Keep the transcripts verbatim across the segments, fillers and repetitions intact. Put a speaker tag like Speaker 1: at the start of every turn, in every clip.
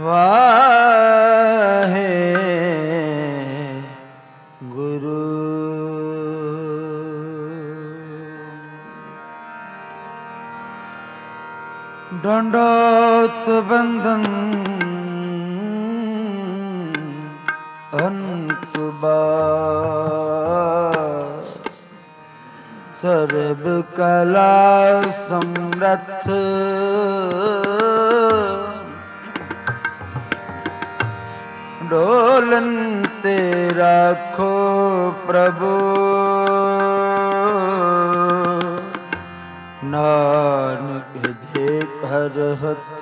Speaker 1: ਵਾਹੇ ਗੁਰੂ। ਡੰਡੋਤ ਬੰਧਨ ਅੰਤ ਬਾਰ, ਸਰਬ ਕਲਾ ਸਮਰੱਥ ਡੋਲਨ ਤੇ ਰੱਖੋ ਪ੍ਰਭੂ। ਨਾਨਕ ਦੇ ਘਰ ਹੱਥ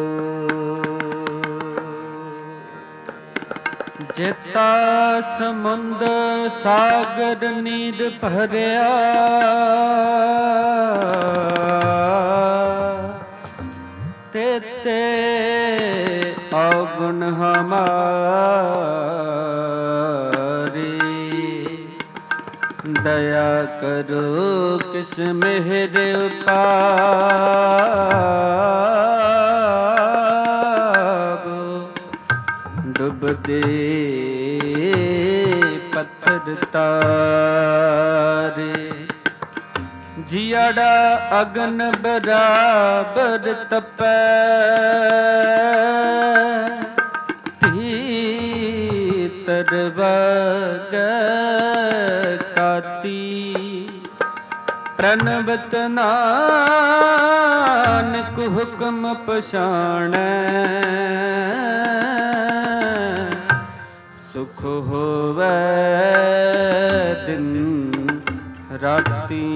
Speaker 2: ਜੇਤਾ ਸਮੁੰਦ ਸਾਗਰ ਨੀਂਦ ਭਰਿਆ, ਤੇਤੇ ਔਗੁਣ ਹਮਾਰੀ। ਦਇਆ ਕਰੋ ਕਿਸ ਮਿਹਰ ਉਪਾਵ, ਡੁੱਬਦੇ ਪੱਥਰ ਤਾਰੇ। ਜਿਆੜਾ ਅਗਨ ਬਰਾਬਰ ਤਪੈ, ਭੀਤਰ ਵਗੈ ਕਾਤੀ। ਪ੍ਰਣਵਤ ਨਾਨਕ ਹੁਕਮ ਪਛਾਣੈ, ਸੁਖ ਹੋਵੈ ਦਿਨ ਰਾਤੀ।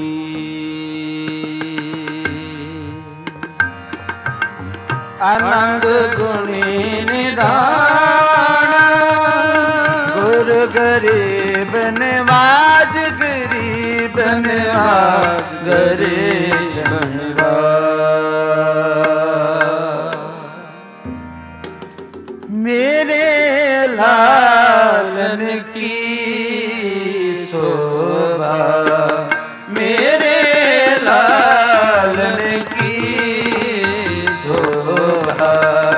Speaker 1: ਆਨੰਦ ਗੁਣੀ ਨਿਧਾਨ, ਗੁਰ ਗਰੀਬ ਨਿਵਾਜ। ਗਰੀਬ ਨਿਵਾਜ, ਗਰੀਬ ਨਿਵਾਜ। ਮੇਰੇ ਲਾਲਨ ਕੀ ਸ਼ੋਭਾ, ਮੇਰੇ ਲਾਲਨ ਕੀ ਸ਼ੋਭਾ,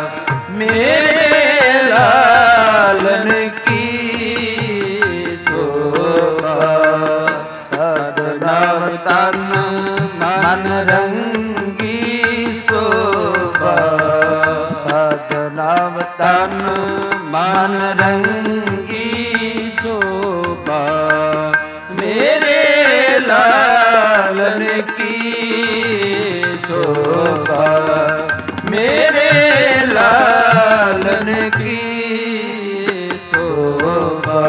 Speaker 1: ਮੇਰੇ ਲਾਲਨ ਕੀ ਸ਼ੋਭਾ। ਸਦਨਾਮ ਤਨ ਮਨ ਰੰਗੀ ਸ਼ੋਭਾ, ਸਦਨਾਮ ਤਨ ਮਨ ਰੰਗੀ ਸ਼ੋਭਾ। ਮੇਰੇ ਲਾਲਨ ਕੀ ਸ਼ੋਭਾ, ਮੇਰੇ ਲਾਲਨ ਕੀ ਸ਼ੋਭਾ।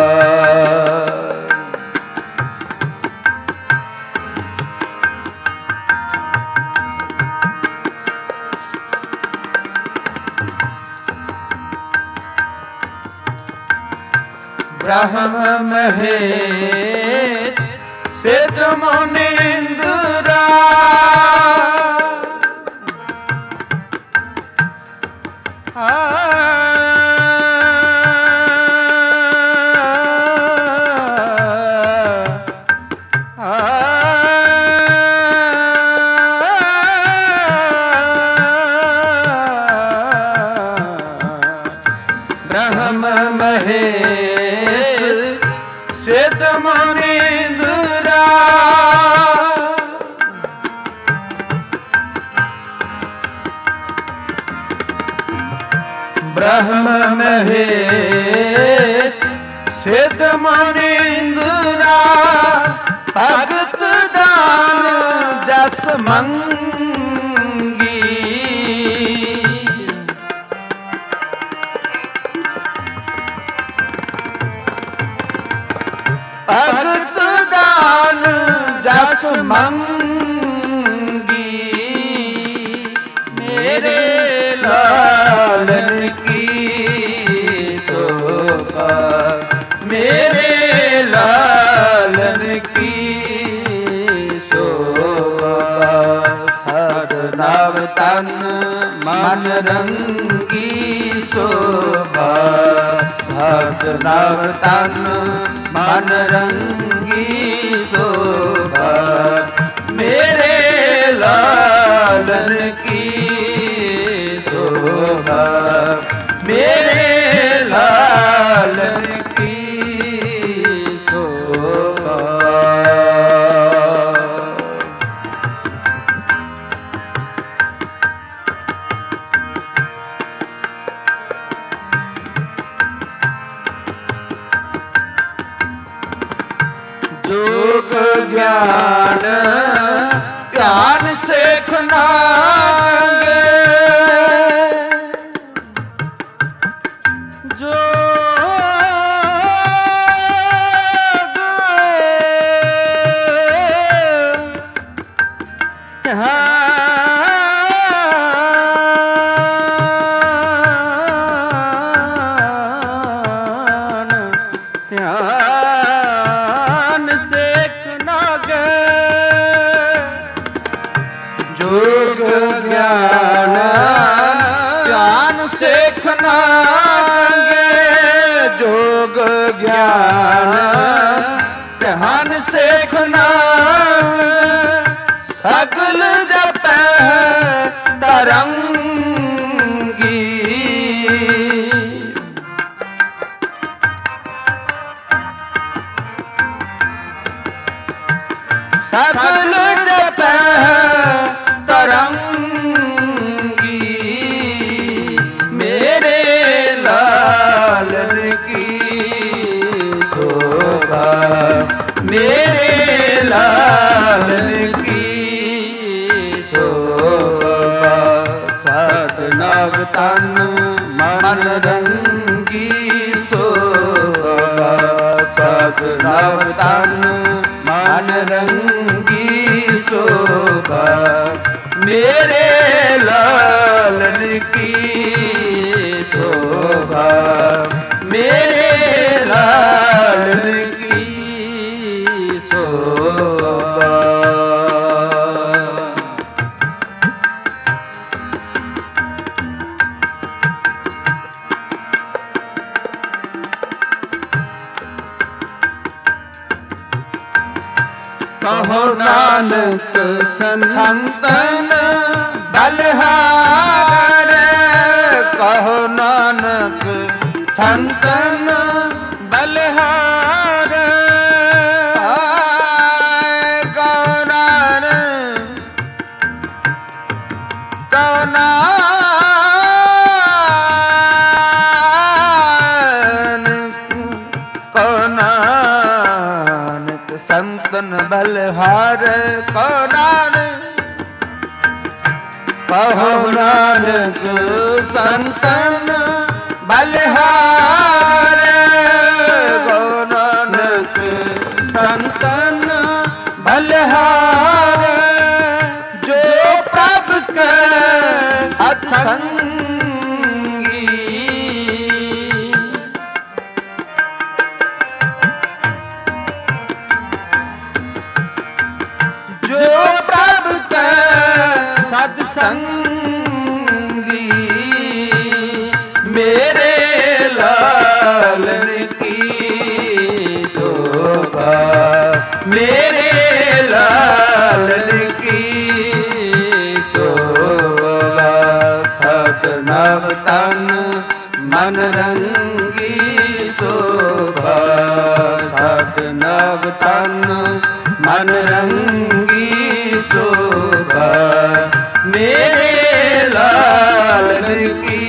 Speaker 1: ब्रह्म महेश सिद्ध मुनि इंद्रा, ब्रह्म महेश सिद्ध मुनि इंद्रा। ब्रह्म महेश सिद्ध मुनि इंद्रा, भगत दान जस मंगी। भगत दान जस मंगी। मेरे लालन की शोभा, मेरे लालन की शोभा। सदनाम तन मन रंगी शोभा, सदनाम तन मन रंगी शोभा। मेरे लालन की शोभा, ਗਿਆਨ ਧਿਆਨ ਸੇਖ ਨਾਗੇ
Speaker 2: ਜੋ
Speaker 1: ਜੋਗ ਗਿਆਨ ਧਿਆਨ ਸੇਖ ਨਾਗੇ ਜੋਗ ਗਿਆਨ ਧਿਆਨ ਸੇਖ ਨਾਗੇ ਸਗਲ ਜਪੈ ਤਰੰਗੀ ਸਗਲ ਜਪੈ ਤਰੰਗੀ ਮੇਰੇ ਲਾਲਨ ਕੀ ਸ਼ੋਭਾ ਮੇਰੇ ਲਾਲਨ ਕੀ ਸ਼ੋਭਾ ਸਤ ਨਵ ਤਨ ਮਨ ਰੰਗੀ ਸ਼ੋਭਾ ਸਤ ਨਵ ਤਨ ਮਨ ਰੰਗੀ ਸ਼ੋਭਾ ਮੇਰੇ ਲਾਲਨ ਕੀ ਸ਼ੋਭਾ ਮੇਰੇ ਲਾਲਨ ਕੀ ਸ਼ੋਭਾ ਕਹੋ ਨਾਨਕ ਸੰਤਨ ਬਲਹਾਰ ਕਹੋ ਨਾਨਕ ਸੰਤਨ
Speaker 2: ਬਲਹਾਰ
Speaker 1: ਕਹੋ ਨਾਨਕ ਕਹੋ ਨਾਨਕ ਕਹੋ ਨਾਨਕ ਸੰਤਨ ਬਲਹਾਰ ਕਹੋ ਨਾਨਕ ਕਹੋ ਨਾਨਕ ਸੰਤਨ ਬਲਹਾਰ ਕਹੋ ਨਾਨਕ ਸੰਤਨ ਬਲਹਾਰ ਜੋ ਪ੍ਰਭ ਕੈ ਸਤ ਸੰਗੀ ਜੋ ਪ੍ਰਭ ਕੈ ਸਤ ਸੰਗੀ ਮੇਰੇ ਲਾਲਨ ਕੀ ਸ਼ੋਭਾ ਮੇਰੇ ਲਾਲਨ ਕੀ ਸ਼ੋਭਾ ਸਤ ਨਵ ਤਨ ਮਨ ਰੰਗੀ ਸ਼ੋਭਾ ਸਤ ਨਵ ਤਨ ਮਨ ਰੰਗੀ ਸ਼ੋਭਾ ਮੇਰੇ ਲਾਲਨ ਕੀ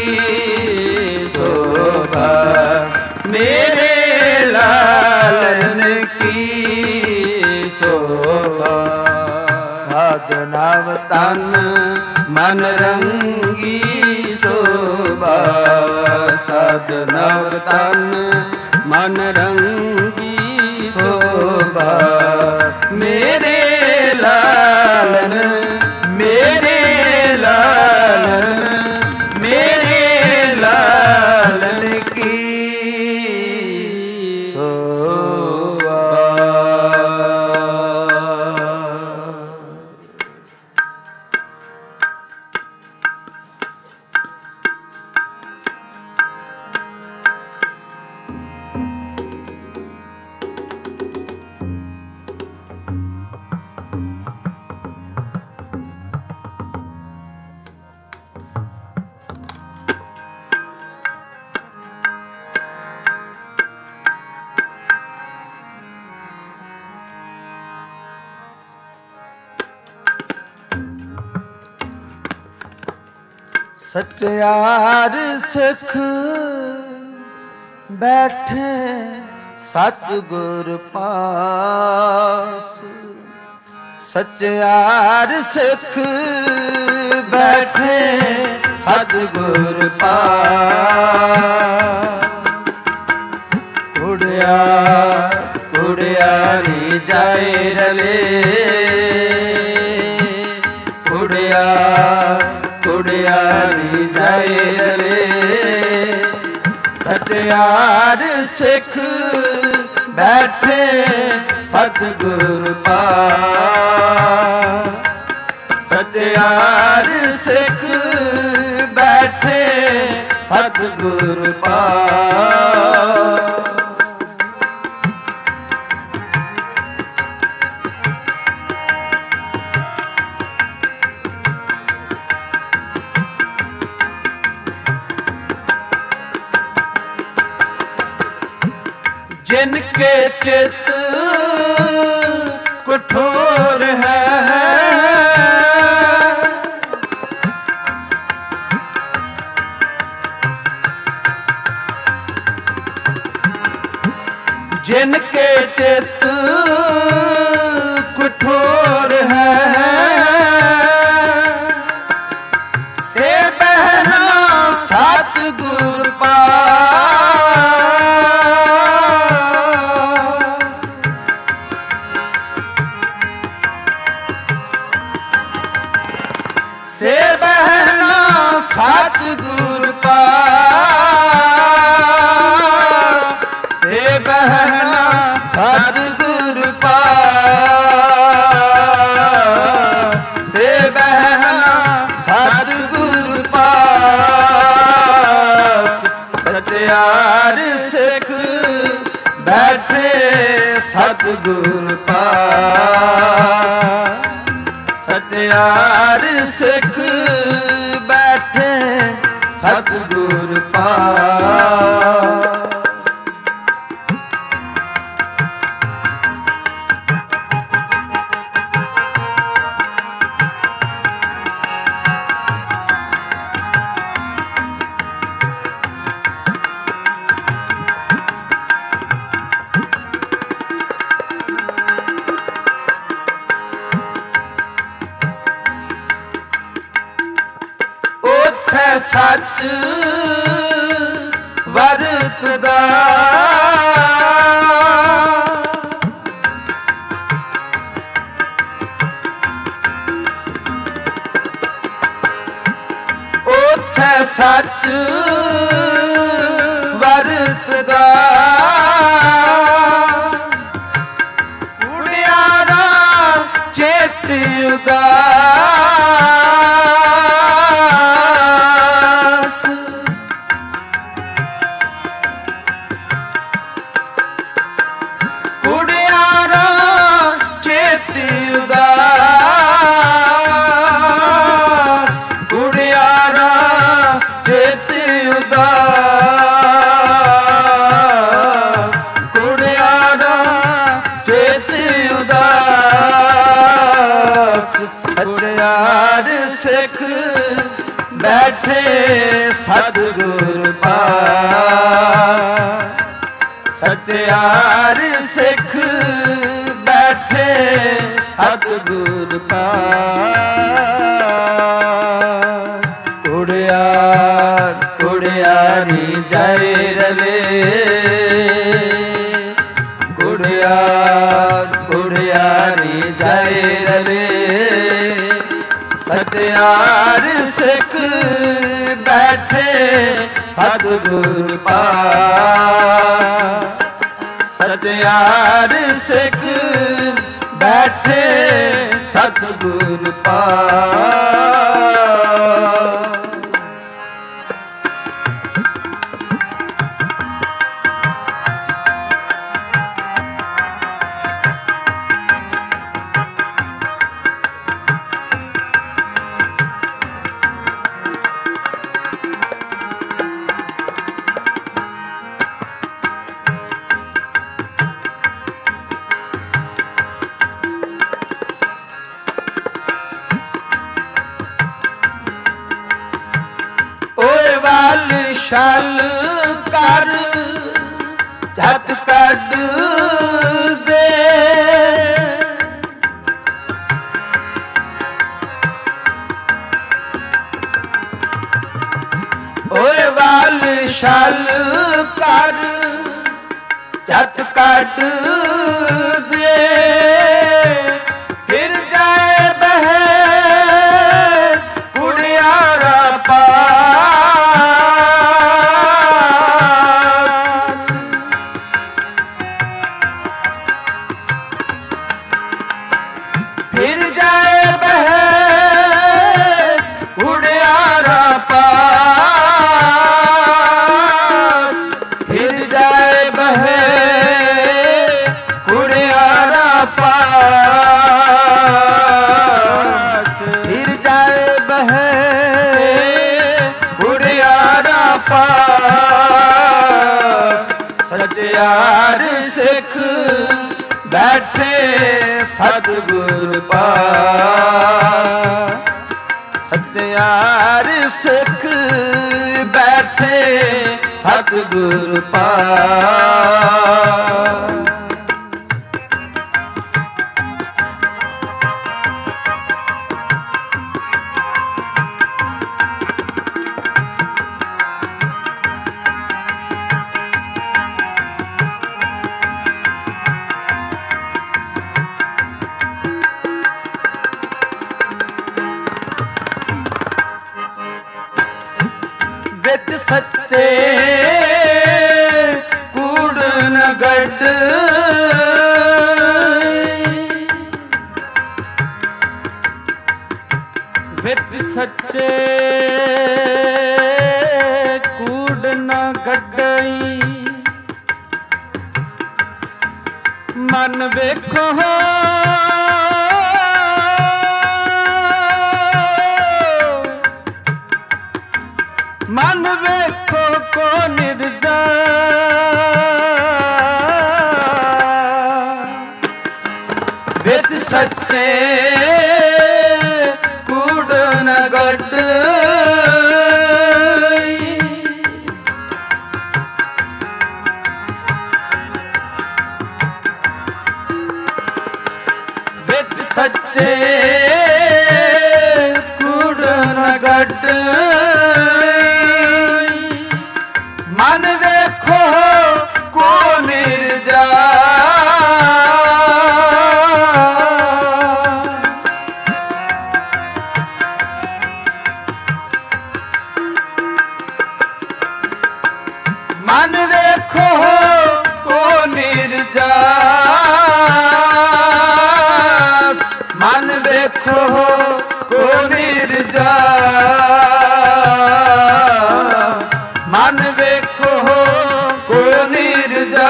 Speaker 1: ਸ਼ੋਭਾ ਮੇਰੇ ਲਾਲਨ ਕੀ ਸ਼ੋਭਾ ਸਾਧ ਨਵ ਤਨ ਮਨ ਰੰਗੀ ਸ਼ੋਭਾ ਸਾਧ ਨਵ ਤਨ
Speaker 2: ਮਨ ਰੰਗੀ
Speaker 1: ਸ਼ੋਭਾ ਮੇਰੇ ਲਾਲਨ ਮੇਰੇ ਲਾਲਨ ਮੇਰੇ ਲਾਲਨ ਕੀ ਸ਼ੋਭਾ ਸਚਿਆਰ ਸਿੱਖ ਬੈਠੇ ਸਤਿਗੁਰ ਪਾਸ ਸਚਿਆਰ ਸਿੱਖ ਬੈਠੇ ਸਤਿਗੁਰ ਪਾਸ। ਉੜਿਆ ਉੜਿਆ ਨੀ ਜਾਏ ਰਲੇ, ਉੜਿਆ ਉੜਿਆ ਨੀ ਜਾਏ ਰਲੇ। ਸਚਿਆਰ ਸਿੱਖ ਬੈਠੇ ਸਤਿਗੁਰ ਪਾਸ। ਸਚਿਆਰ ਸਿੱਖ ਬੈਠੇ ਸਤਿਗੁਰ ਪਾਸ। जिनके चित कठोर है, जिनके चित कठोर है, से बहना सतगुर पास। से बहना सतगुर पास। से बहना सतगुर पास। से बहना सतगुर पास। सचियार सिख बैठे सतगुर पास। सचियार सिख बैठे सतगुर पास। सच वरतदा ओथे सच वरतदा उड़ियारा चेत उदास। उड़ियारा चेत उदास। उड़ियारा चेत उदास। उड़ियारा चेत उदास। सचियार सिख बैठे सतगुर पास। सचियार सिख बैठे सतगुर पास। उड़िया उड़िया नी जाए रले, उड़िया उड़िया नी जाए रले। सचियार सिख बैठे सतगुर पास। सचियार सिख बैठे सतगुर पास। छल कर झट कढ दे, ਓਏ ਵਾਲ ਛਲ ਕਰ ਜਤ ਕੱਢ ਦੇ ਫਿਰ ਜਾਏ ਬਹਿ ਕੁੜਿਆਰਾ ਪਾਸ ਫਿਰ ਜਾਏ ਬਹਿ ਕੁੜਿਆਰਾ ਪਾਸ ਫਿਰ ਜਾਏ ਬਹਿ ਕੁੜਿਆਰਾ ਪਾਸ ਫਿਰ ਜਾਏ ਬਹਿ ਕੁੜਿਆਰਾ ਪਾਸ ਸਤਿਆਰ ਸਿੱਖ ਬੈਠੇ ਸਤਿਗੁਰ ਪਾਸ ਸਤਿਆਰ ਸਿੱਖ ਬੈਠੇ ਸਤਿਗੁਰ ਪਾਸ ਵਿੱਚ ਸੱਚੇ ਕੂੜ ਨ ਗੱਡ ਵਿੱਚ ਸੱਚੇ ਕੂੜ ਨ ਗੱਡਈ ਮਨ ਵੇਖੋ ਮਨ ਵੇਖੋ ਕੋ ਨਿਰਜਾ ਵਿੱਚ ਸੱਚੇ ਕੂੜ ਨ ਗੱਡ ਵਿੱਚ ਸੱਚੇ ਕੂੜ ਨ ਗੱਡ ਮਨ ਵੇਖੋ ਕੋ ਨਿਰਜਾ ਮਨ ਵੇਖੋ ਕੋ ਨਿਰਜਾ ਮਨ ਵੇਖੋ ਕੋ ਨਿਰਜਾ ਮਨ ਵੇਖੋ ਕੋ ਨਿਰਜਾ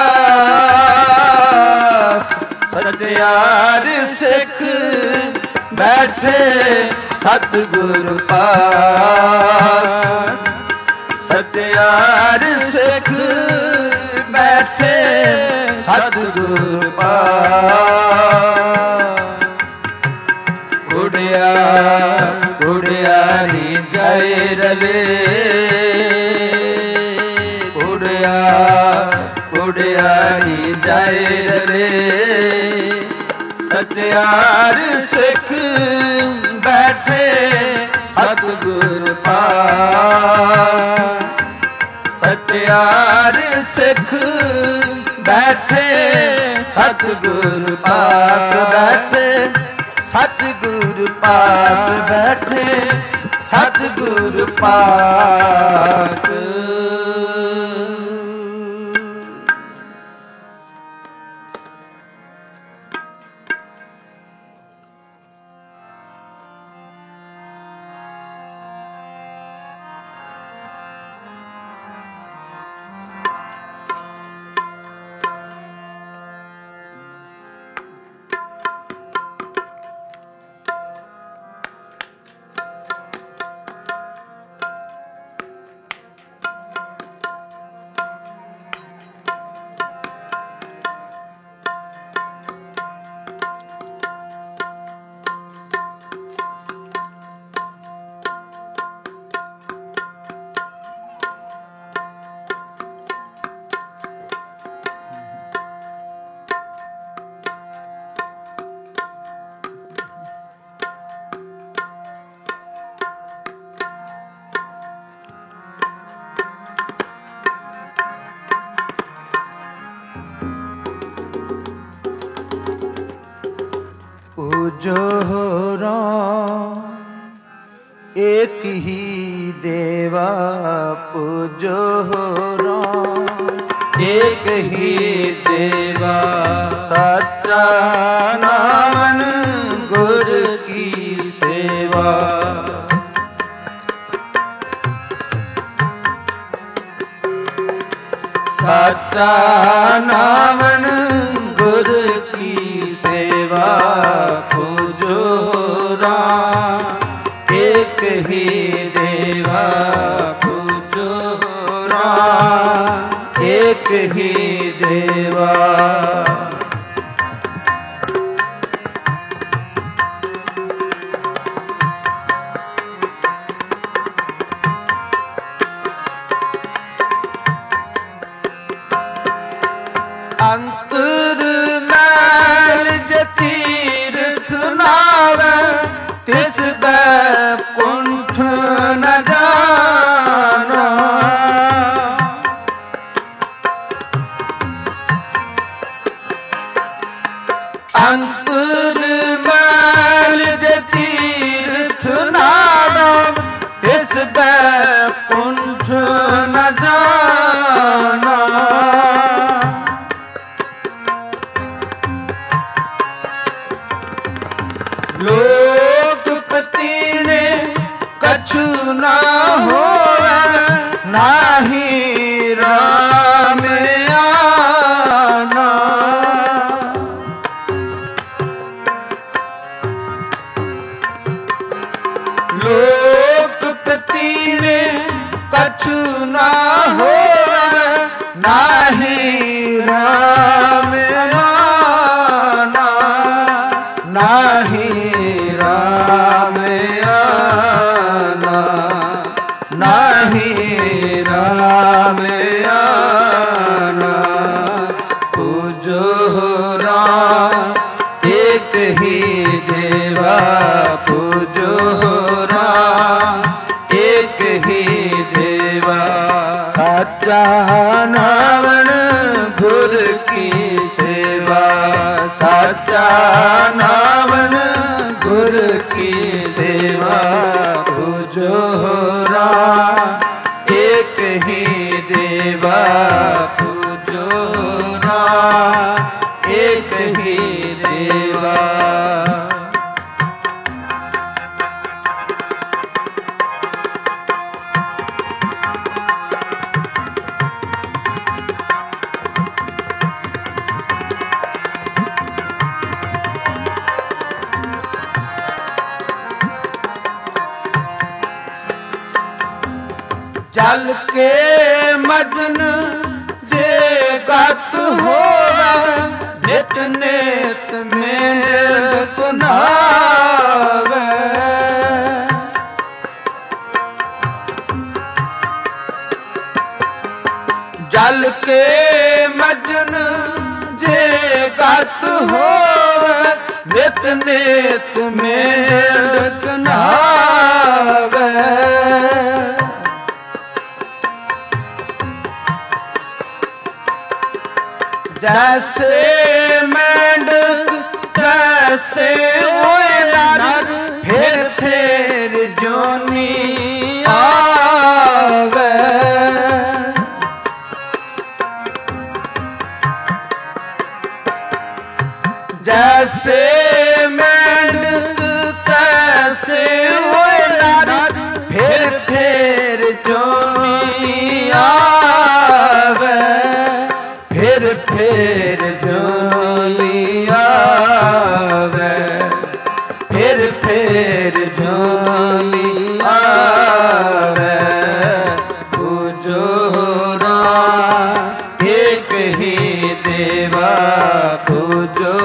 Speaker 1: ਸਤਿਆਰ ਸਿੱਖ ਬੈਠੇ ਸਤਿਗੁਰ ਪਾਸ ਸਤਿਆਰ ਸਿੱਖ ਬੈਠੇ ਸਤਿਗੁਰ ਪਾਸ ਕੁੜਿਆ ਕੁੜਿਆਰੀ ਜੈ ਰਵੇ ਕੁੜਿਆ ਕੁੜਿਆਰੀ ਜੈ ਰਵੇ ਸਤਿਆਰ ਸਿੱਖ ਬੈਠੇ ਸਤਿਗੁਰ ਪਾਸ ਸਤਿਆਰ ਸਿੱਖ ਬੈਠੇ ਸਤਿਗੁਰ ਪਾਸ ਬੈਠੇ ਸਤਿਗੁਰ ਪਾਸ ਬੈਠੇ ਸਤਿਗੁਰ ਪਾਸ देवा पूजो राम। एक ही देवा सच्चा नाम गुर की सेवा। सच्चा नाम गुर की सेवा पूजो राम। एक ही देवा पूजो राम। एक ही देवा। अंतर मैल जतीर्थ नावे तिस बैकुंठ न जाना। अंतर मैल जतीर्थ नावे तिस बैकुंठ न जाना। लोक पतीने कछु ना होवे नाही राम आना। लोक पतीने कछु ना होवे नाही राम आना। नाही राम आना। नाही राम आना। पूजो राम। एक ही देवा पूजो राम। एक ही देवा। सच्चा नाम गुर की सेवा। सच्चा नाम गुर की सेवा पूजो राम। एक ही देवा पूजो राम। एक ही देवा। जल के मदन जे गत होवे नित नित मेल कुनावे। जल के मदन जे गत होवे नित नित मेल कुनावे। जैसे मेंढक तैसे होए नर फिर फिर जोनी आवे। जैसे मेंढक तैसे होए नर फिर फिर जोनी आवे। फिर फिर जोनी आवे। फिर फिर जोनी आवे। पूजो राम। एक ही देवा पूजो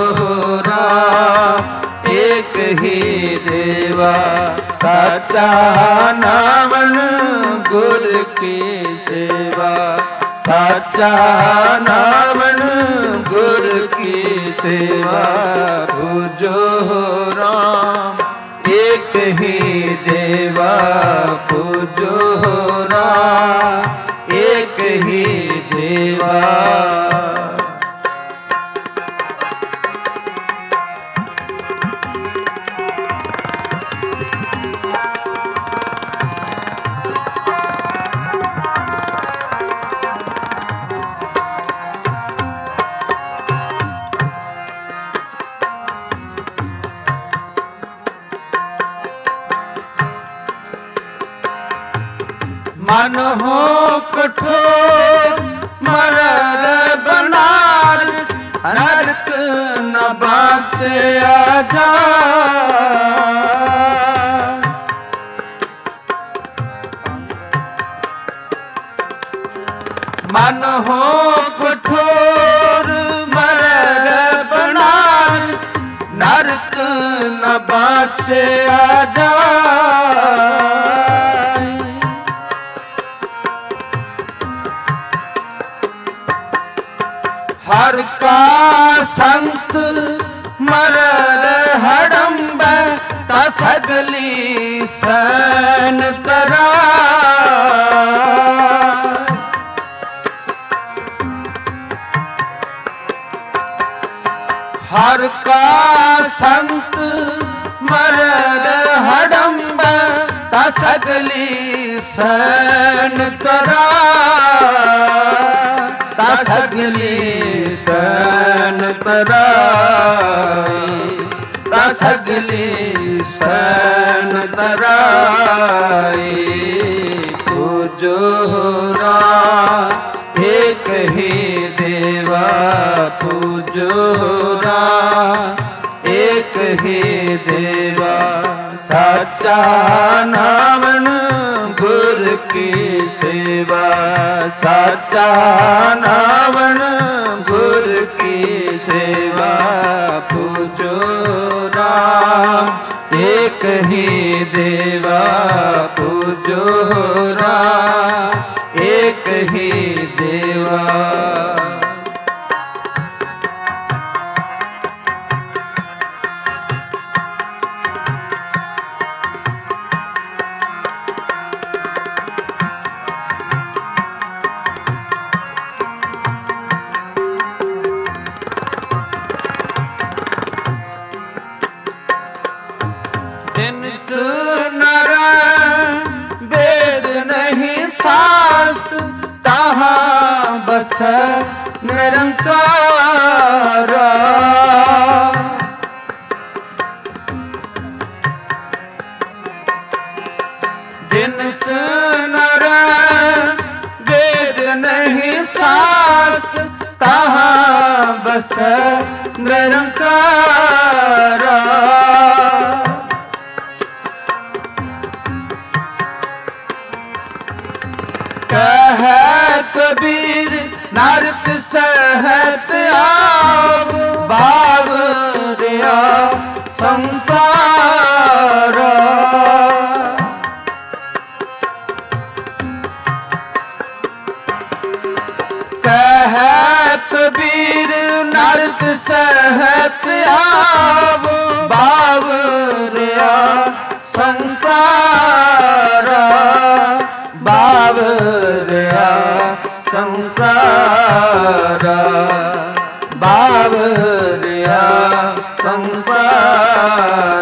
Speaker 1: राम। एक ही देवा। सच्चा नाम गुर की सेवा। सच्चा नाम गुर की सेवा पूजो राम। एक ही देवा पूजो राम। एक ही देवा। मन हो कठोर मरद बनारस, नरक न बाटे आजा। मन हो कठोर मरद बनारस, नरक न बाटे आजा। हर का संत मरद हडम्ब, तसगली सन करा। हर का संत मरद हडम्ब, तसगली सन करा। तसगली सन तराई, तसगली सन तराई। पूजोरा एक ही देवा, पूजोरा एक ही देवा। साचा नामन गुर की सेवा, साचा नामन गुर की सेवा। पूजो राम एक ही देवा, पूजो राम एक ही देवा। बस निरंकार। दिन सुनर वेद नहीं शास्त्र, तहाँ बस निरंकार। कह कबीर नरक सहत आप, बावरिया संसार। कह कबीर नरक सहत आप, बावरिया संसार। बावरिया संसार, बावरिया संसार।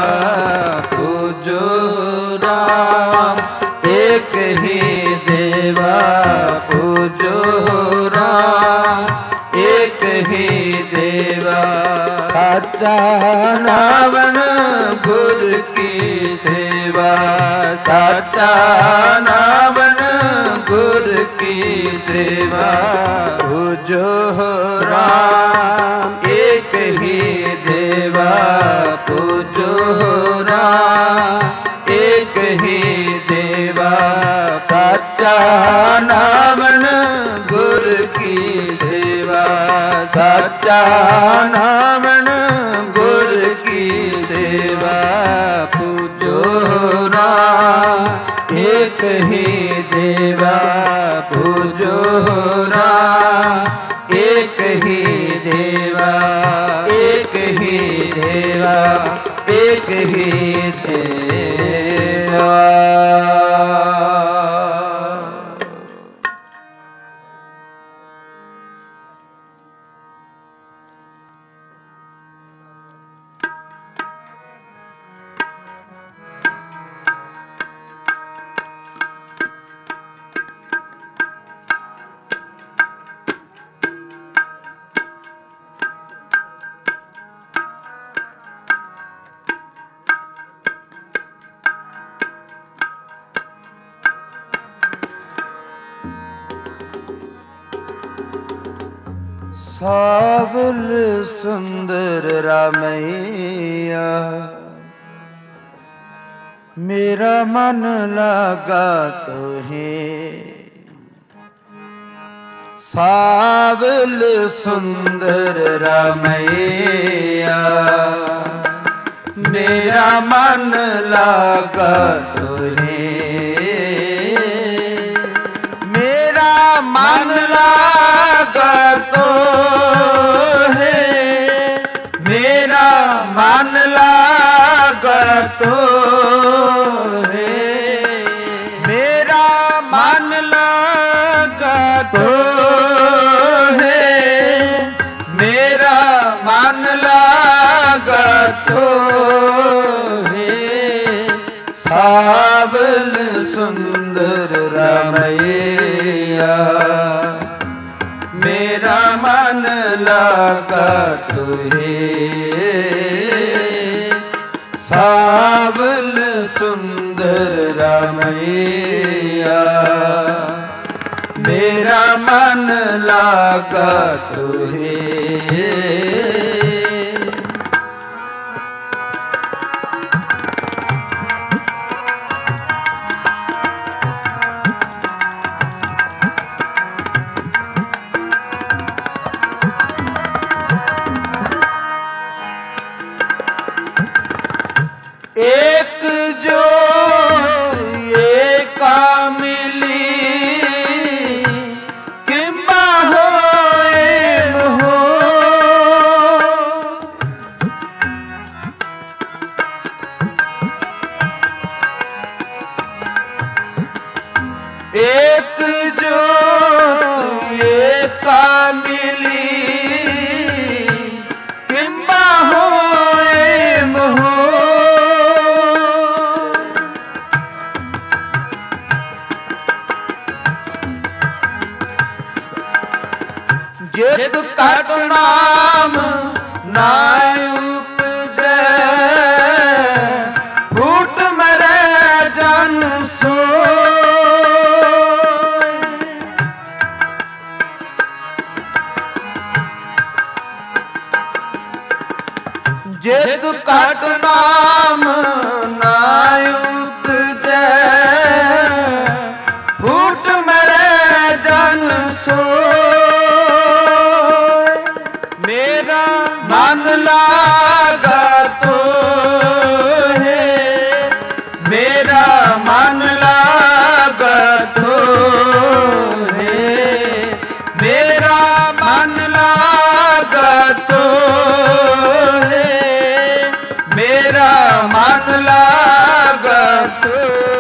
Speaker 1: पूजो राम एक ही देवा, पूजो राम एक ही देवा। साचा नामन गुर की सेवा, साचा नामन गुर की सेवा। पूजो राम एक ही देवा, पूजो राम एक ही देवा। साचा नामन गुर की सेवा, साचा नामन गुर की सेवा। पूजो राम एक ही देवा, पूजो राम एक ही देवा, एक ही देवा, एक ही देवा। सावल सुंदर रामैया मेरा मन लगा तुहें। सावल सुंदर रामैया मेरा मन लगा तुहें। मेरा मन लगा तो है, मेरा मन लगा तो है, मेरा मन लगा तो है, मेरा मन लगा तो है। सावल सुंदर रामैया मेरा मन लगा तुहें। सावल सुंदर रामैया मेरा मन लगा तुहें। एक जोत एका मिली किंबा होए हो। एक जोत एका मिली किंबा होए हो। जित कट नाम नाय उपजै फूट मरै जन सोय। जित कट नाम नाय उपजै फूट मरै जन सोय। मेरा मन लगा तो है, मेरा मन लगा तो है, मेरा मन लगा तो है, मेरा मन लगा तो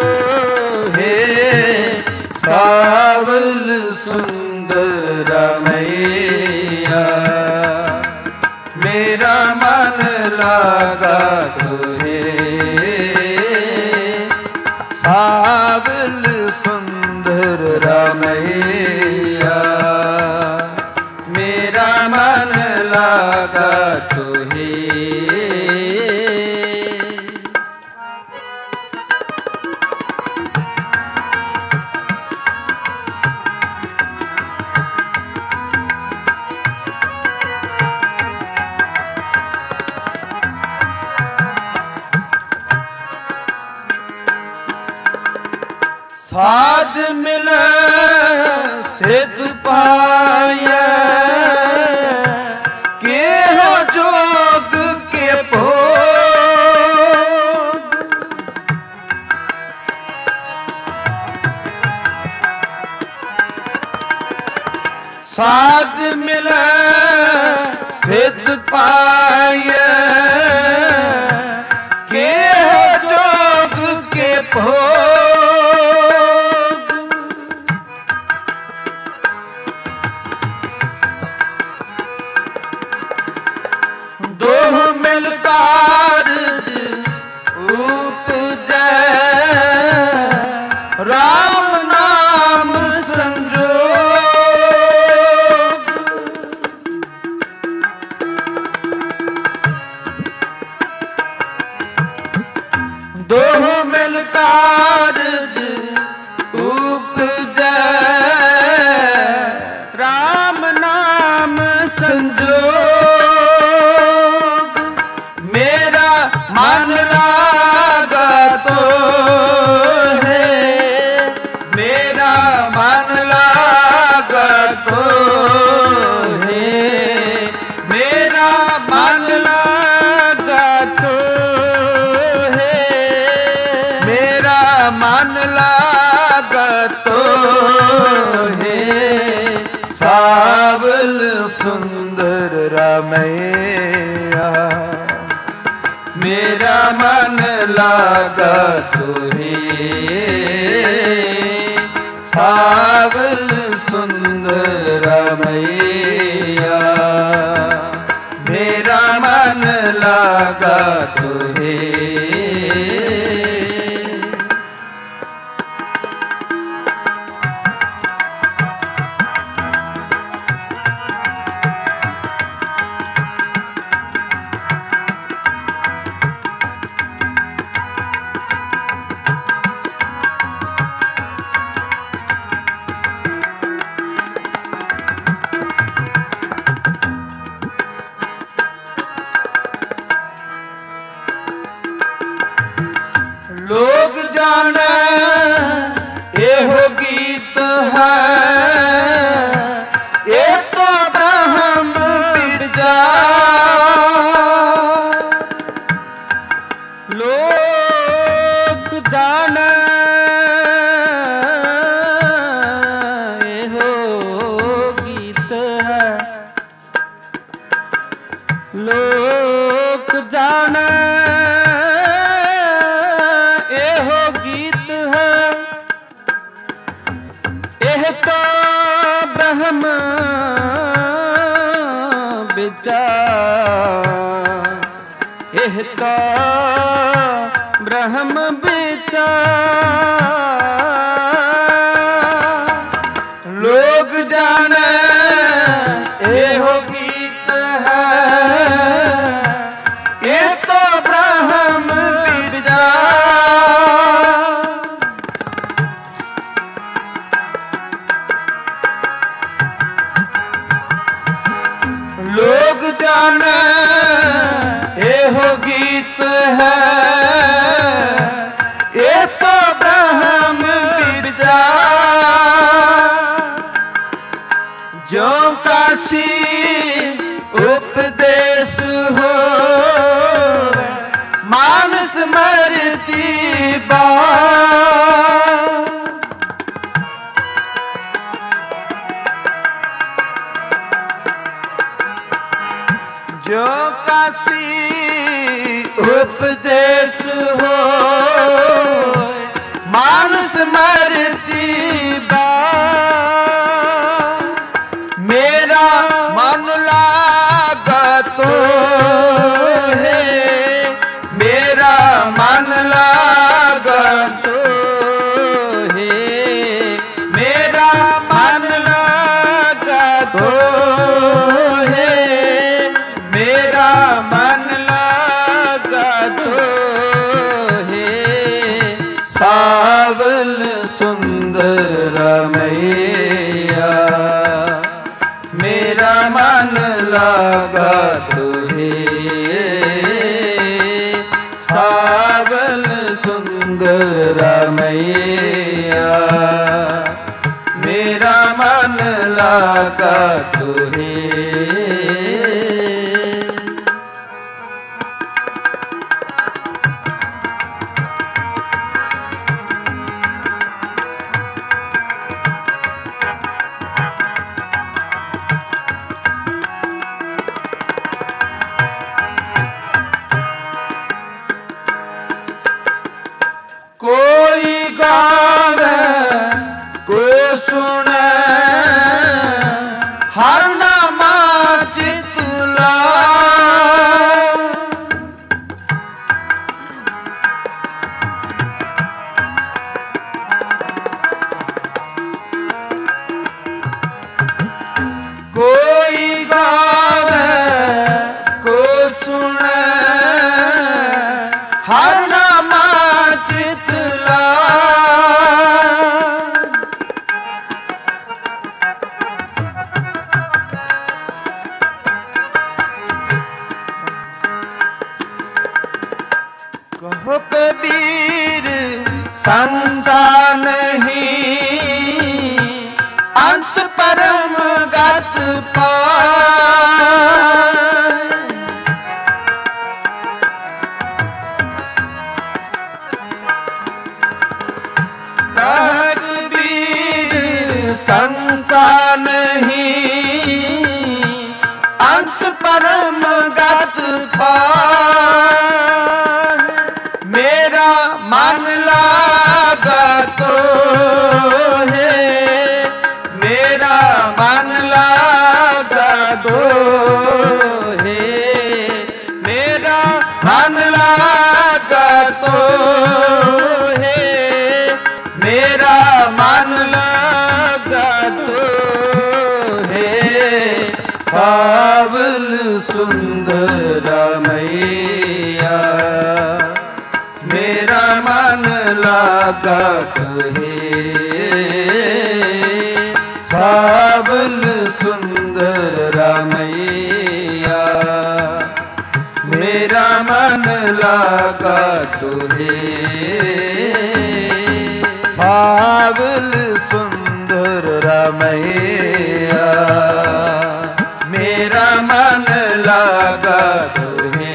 Speaker 1: है। सावल सुंदर रामैया मेरा मन लगा तुहें। सावल सुंदर रामैया मेरा मन लगा तुहें। साध मिले सिद्ध पाए के हो जोग के भोग। साध मिले सिद्ध पाए के हो जोग के भोग। दोह मिल कारज उपजै राम नाम संजोग। दोह मिल कारज तो है सावल सुंदर रामैया मेरा मन लागा तुहे सावल सुंदर रामैया मेरा मन लागा तुहे लोग जाने एहो गीत है ये तो ब्रह्म विचार
Speaker 2: लोग जाने एहो गीत है लोग जाने ब्रह्म विचार एह तो ब्रह्म विचार
Speaker 1: लोग जाने एहो गीत है ये तो ब्रह्म विचार लोग जाने एहो गीत है ये तो ब्रह्म विचार जो काशी उपदेश हो मानस मरती बात जो काशी उपदेश हो मानस मरती बात मेरा मन लागा तो है मेरा मन लागा
Speaker 2: तो है
Speaker 1: मेरा मन लागा तो है मेरा मन लागा तो है सावल सुंदर रामैया मेरा मन लागा तो है सावल सुंदर रामैया मेरा मन लागा तो है कोई गावे कोई सुने हर नाम प्रशंसा नहीं अंत परम गत पाए। मेरा मन लागा तो है, मेरा मन लागा तो है, मेरा मन लागा तो है, मेरा मन लागा तो है। सावल सुंदर रमैया मेरा मन लागा कहे। सावल सुंदर रमैया मेरा मन लागा तुहे। सावल सुंदर रमैया मेरा मन लागा तुहे।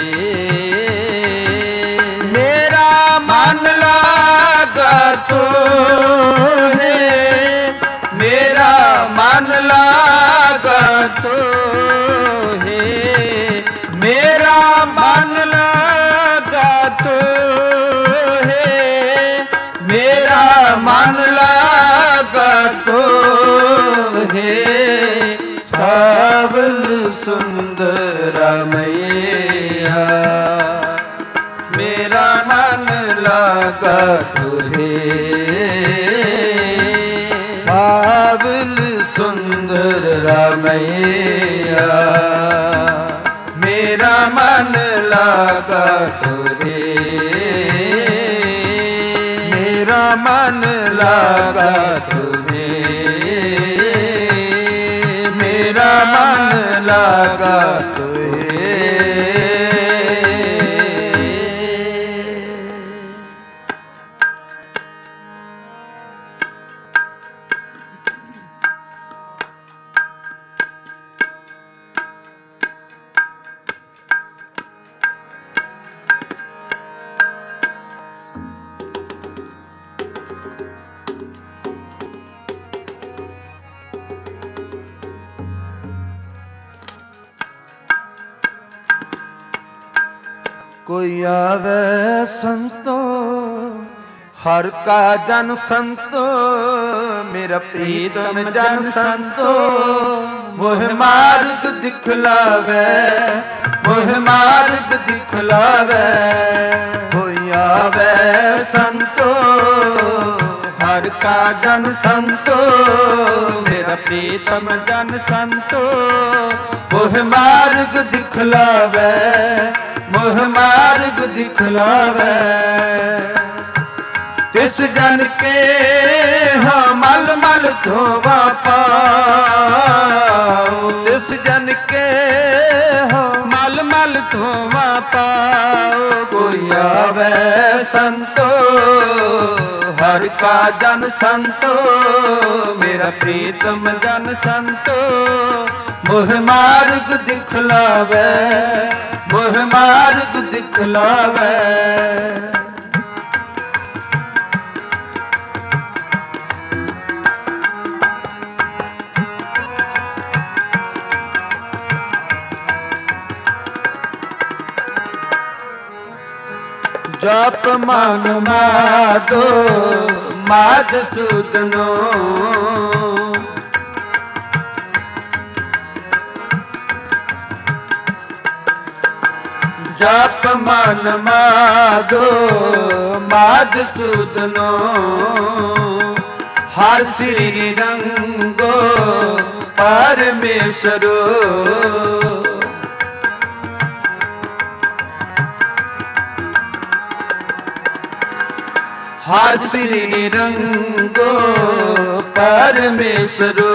Speaker 1: मेरा मन लागा तो है, मेरा मन लागा तो है, मेरा मन लागा तो है, मेरा मन लागा तो है। सावल सुंदर रमैया मेरा मन लागा तुहे। सावल सुंदर रमैया मेरा मन लागा तुहे। मेरा मन लागा तुहे, मेरा मन लागा तुहे। कोई आवे संतो हर का जन संतो, मेरा प्रीतम जन संतो मोह मार्ग दिखलावे, मोह मार्ग दिखलावे। कोई आवे संतो हर का जन संतो, मेरा प्रीतम जन संतो मोह मार्ग दिखलावे, मोह मार्ग दिखलावे। तिस जन के हाँ मल मल धोवा पाओ, तिस जन के हाँ मल मल धोवा पाओ। कोई आवे संतो हर का जन संतो, मेरा प्रीतम जन संतो मोह मार्ग दिखलावे, मोह मार्ग दिखलावे। जप मन माधो माध सूदनो, जप मन माधो माध सूदनो, हर श्री रंगो परमेश्वरो। हर श्री रंगो परमेश्वरो,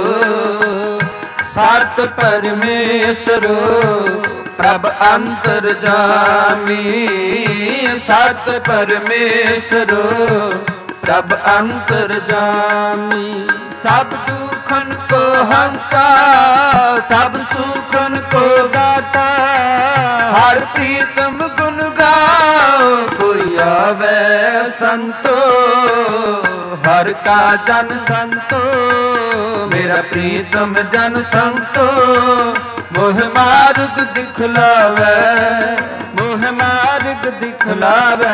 Speaker 1: सत परमेश्वरो प्रभ अंतर्जामी। सत परमेश्वरो प्रभ अंतर्जामी। सब दुखन को हंता, सब सुखन को गाता, हर प्रीतम गुण गाओ। कोई आवे संतो हर का जन
Speaker 2: संतो
Speaker 1: मेरा प्रीतम जन संतो मोह मार्ग दिखलावे
Speaker 2: मोह मार्ग दिखलावे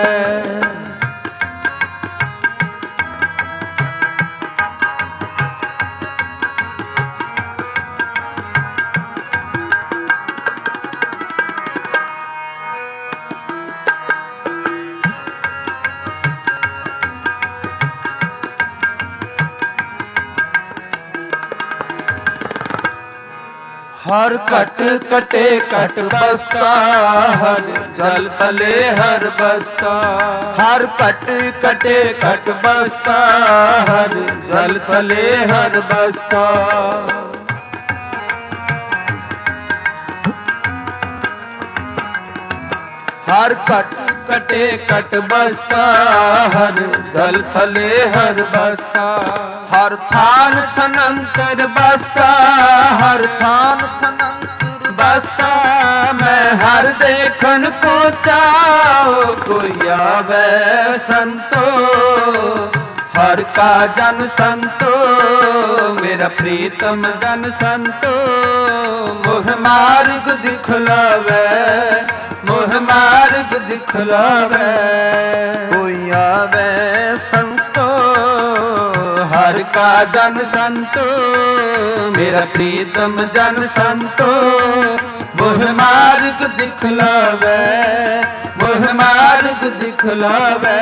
Speaker 1: हर कट कटे कट बसता हर जल तले हर बसता हर कट कटे कट बसता हर जल तले हर बसता हर कट कटे कट बसता हर जल थले हर बसता हर थान थनंतर बसता हर थान थनंतर बसता मैं हर देखन को चाओ कोई आवे संतो हर का जन संतो मेरा प्रीतम जन संतो मोह मार्ग दिखलावे मोह मार्ग दिखलावे कोई आवे संतो हर का जन संतो मेरा प्रीतम जन संतो मोह मार्ग दिखलावे मोह मार्ग दिखलावे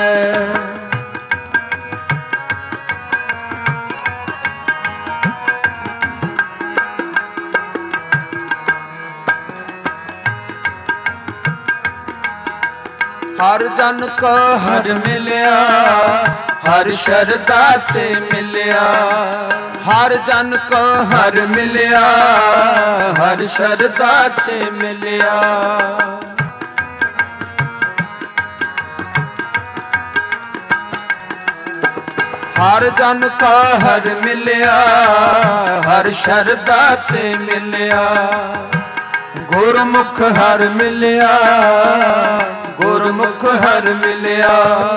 Speaker 1: हर जन को हर मिलिया हर शरदा ते मिलिया हर जन को हर मिलिया हर शरदा ते मिलिया हर जन को हर मिलिया हर शरदा ते मिलिया गुरमुख हर मिलिया गुरमुख हर मिलिया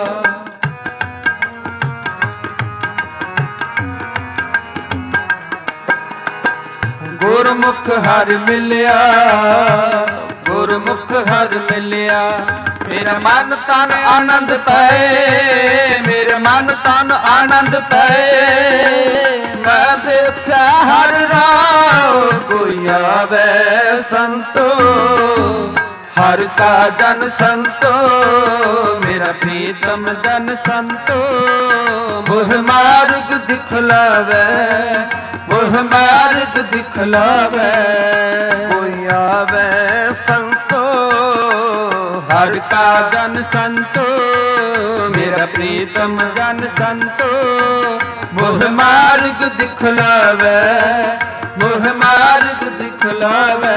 Speaker 1: गुरमुख हर मिलिया गुरमुख हर मिलिया मेरा मन तन आनंद पाए मेरे मन तन आनंद पाए मैं देखा हर राव कोई आवे संतो हर का जन संतो मेरा प्रीतम जन संतो मोह मार्ग दिखलावे मोह मार्ग दिखलावे कोई आवे संतो हर का जन संतो मेरा प्रीतम जन संतो मोह मार्ग दिखलावे मोह मार्ग दिखलावे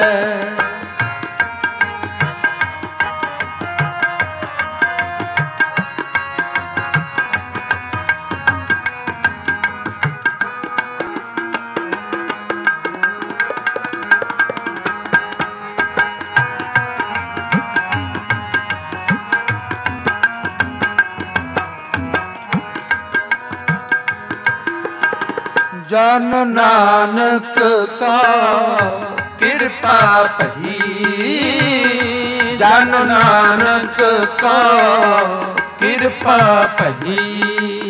Speaker 1: जन नानक का कृपा पही जन नानक का कृपा पही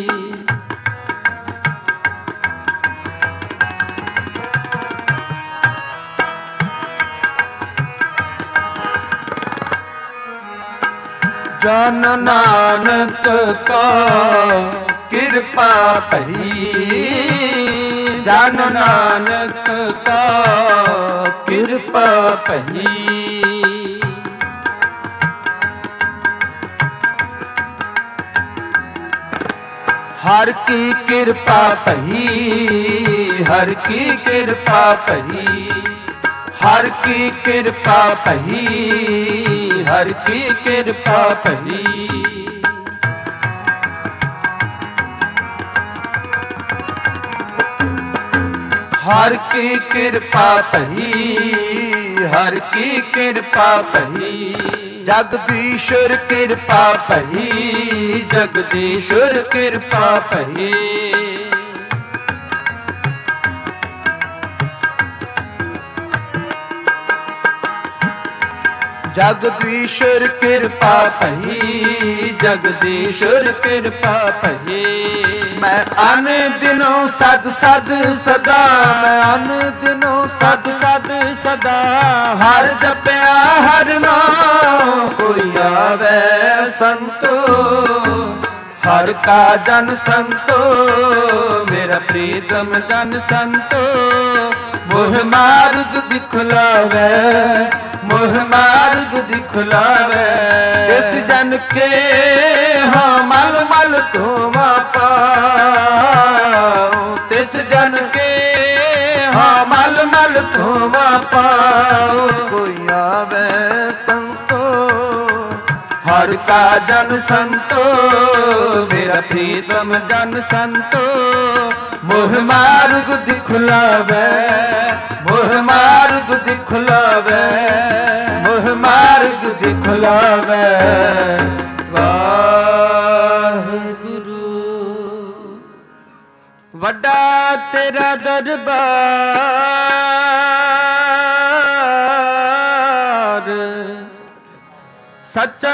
Speaker 1: जन नानक का कृपा पही जन नानक का कृपा पही हर की कृपा पही हर की कृपा पही हर की कृपा पही हर की कृपा पही हर की कृपा पही हर की कृपा पही जगदीश्वर कृपा पही ਜਗਦੀਸ਼ੁਰ ਕਿਰਪਾ ਭਈ। ਜਗਦੀਸ਼ੁਰ ਕਿਰਪਾ ਭਈ, ਜਗਦੀਸ਼ੁਰ ਕਿਰਪਾ ਭਈ। ਮੈਂ ਅਨ ਦਿਨੋਂ ਸਦ ਸਦ ਸਦਾ, ਮੈਂ ਅਨ ਦਿਨੋਂ ਸਦ ਸਦ ਸਦਾ ਹਰ ਜਪਿਆ ਹਰ ਨਾਮ ਕੋਈ ਆਵੇ ਸੰਤੋ। ਹਰ ਕਾ ਜਨ ਸੰਤੋ ਮੇਰਾ ਪ੍ਰੀਤਮ ਜਨ ਸੰਤੋ। ਮੋਹ ਮਾਰਗ ਦਿਖਲਾਵੇ, ਮੋਹ ਮਾਰਗ ਦਿਖਲਾਵੇ। ਇਸ ਜਨ ਕੇ ਹਾਂ ਮਲ ਮਲ ਧੋਵਾ ਪਾਉ, ਤਿਸ ਜਨ ਕੇ ਹਾਂ ਮਲ ਮਲ ਧੋਵਾ ਪਾਉ। ਕੋਈ ਆਵੇ ਸੰਤੋ ਹਰ ਕਾ ਜਨ ਸੰਤੋ ਮੇਰਾ ਪ੍ਰੀਤਮ ਜਨ ਸੰਤੋ। ਮੋਹ ਮਾਰਗ ਦਿਖਲਾਵੇ, ਮੋਹ ਮਾਰਗ ਦਿਖਲਾਵੇ, ਮੋਹ ਮਾਰਗ ਦਿਖਲਾਵੇ। ਵਾਹਿਗੁਰੂ ਵੱਡਾ ਤੇਰਾ ਦਰਬਾਰ, ਸੱਚਾ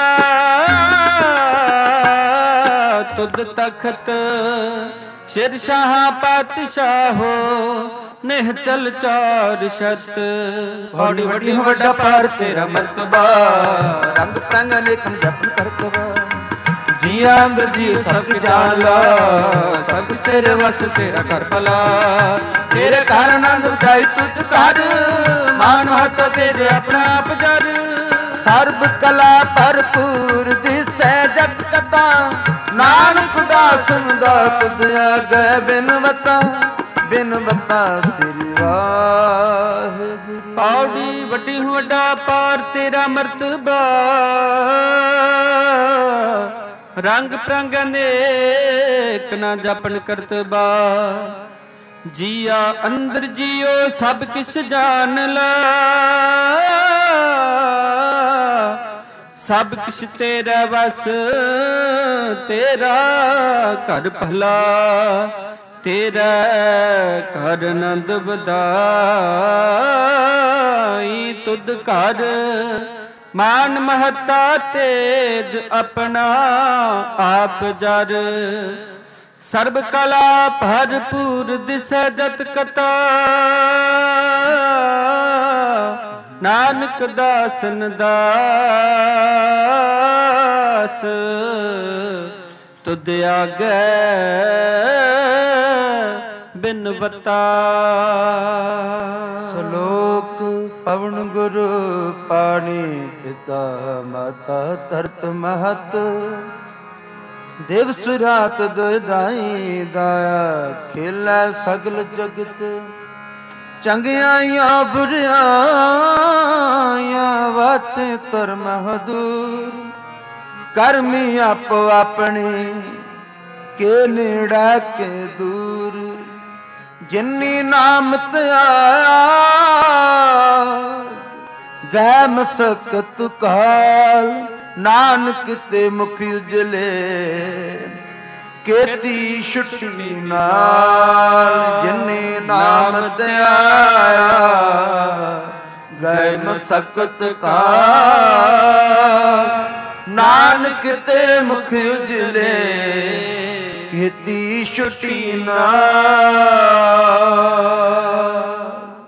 Speaker 1: ਤੁਧ ਤਖਤ। ਸ਼ਿਰਸ਼ਾਹ ਪਾਤਸ਼ਾਹੋ ਨਿਹਚਲ ਚਾਰ ਸ਼ਰਤ।
Speaker 2: ਹੌੜੀ ਵੱਡੀ ਵੱਡਾ ਪਾਰ ਤੇਰਾ ਮਰਤਬਾ,
Speaker 1: ਰੰਗ ਪ੍ਰੰਗ ਲੇਖਨ ਜਪਨ ਕਰਤਵਾ।
Speaker 2: ਜੀਆ ਅੰਦਰ ਜੀ ਸਭ ਜਾਣ ਲਾ, ਸਭ ਕੁਛ ਤੇਰੇ ਵਸ ਤੇਰਾ ਕਰ ਭਲਾ।
Speaker 1: ਤੇਰੇ ਘਰ ਆਨੰਦ ਵਧਾਈ ਤੁਧ ਕਰ,
Speaker 2: ਮਾਨ ਹੱਥ ਤੇਰੇ ਆਪਣਾ ਆਪ ਜਰ।
Speaker 1: ਸਰਬ ਕਲਾ ਭਰਪੂਰ ਦਿਸੈ ਜਗ ਕਤਾ। ਨਾਨਕ ਦਾਸਨ ਦਾ ਤੁਧ ਆਗੇ ਬਿਨਵਤਾ, ਬਿਨਵਤਾ ਸ੍ਰੀ ਵਾਹਿਗੁਰੂ।
Speaker 2: ਪੌੜੀ ਵੱਡੀ ਵੱਡਾ ਪਾਰ ਤੇਰਾ ਮਰਤਬਾ, ਰੰਗ ਪ੍ਰੰਗ ਅਨੇਕ ਨਾ ਜਪਨ ਕਰਤਬਾ। ਜੀਆ ਅੰਦਰ ਜੀਓ ਸਭ ਕਿਸ ਜਾਣ ਲਾ, ਸਭ ਕਿਛ ਤੇਰਾ ਵਸ ਤੇਰਾ ਘਰ ਭਲਾ। ਤੇਰਾ ਘਰ ਆਨੰਦ ਵਧਾਈ ਤੁਧ ਘਰ। ਮਾਨ ਮਹੱਤਾ ਤੇਜ ਆਪਣਾ ਆਪ ਜਰ। ਸਰਬ ਕਲਾ ਭਰਪੂਰ ਦਿਸੈ ਜਤ ਕਤਾ। ਨਾਨਕ ਦਾਸਨ ਦਾਸ ਤੁਧ ਆਗੇ ਬਿਨਵਤਾ।
Speaker 1: ਸ਼ਲੋਕ ਪਵਨ ਗੁਰੂ ਪਾਣੀ ਪਿਤਾ ਮਾਤਾ ਧਰਤ ਮਹਤ। ਦਿਵਸ ਰਾਤ ਦੁਇਦਾਈ ਦਾਇਆ ਖੇਲਾ ਸਗਲ ਜਗਤ। ਚੰਗਿਆਈਆਂ ਬੁਰਿਆਈਆਂ ਵਾਤੇ ਧਰਮ ਹਦੂਰ। ਕਰਮੀ ਆਪੋ ਆਪਣੀ ਕੇ ਨੇੜਾ ਕੇ ਦੂਰ। ਜਿਨੀ ਨਾਮਤ ਆਇਆ ਗੈ ਮਸਕਤ ਕਾਲ। ਨਾਨਕ ਤੇ ਮੁਖ ਉਜਲੇ ਕੀਤੀ ਛੁੱਟੀ ਨਾਲ। ਜਿਨੇ ਨਾਮਤ ਆਇਆ ਗੈ ਮਸਕਤ ਕਾਲ। ਨਾਨਕ ਤੇ ਮੁਖ ਉਜਲੇ ਕੀਤੀ ਛੁੱਟੀ ਨਾਲ।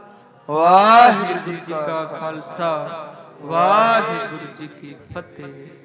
Speaker 2: ਵਾਹਿਗੁਰੂ ਜੀ ਕਾ ਖਾਲਸਾ, ਵਾਹਿਗੁਰੂ ਜੀ ਕੀ ਫਤਿਹ।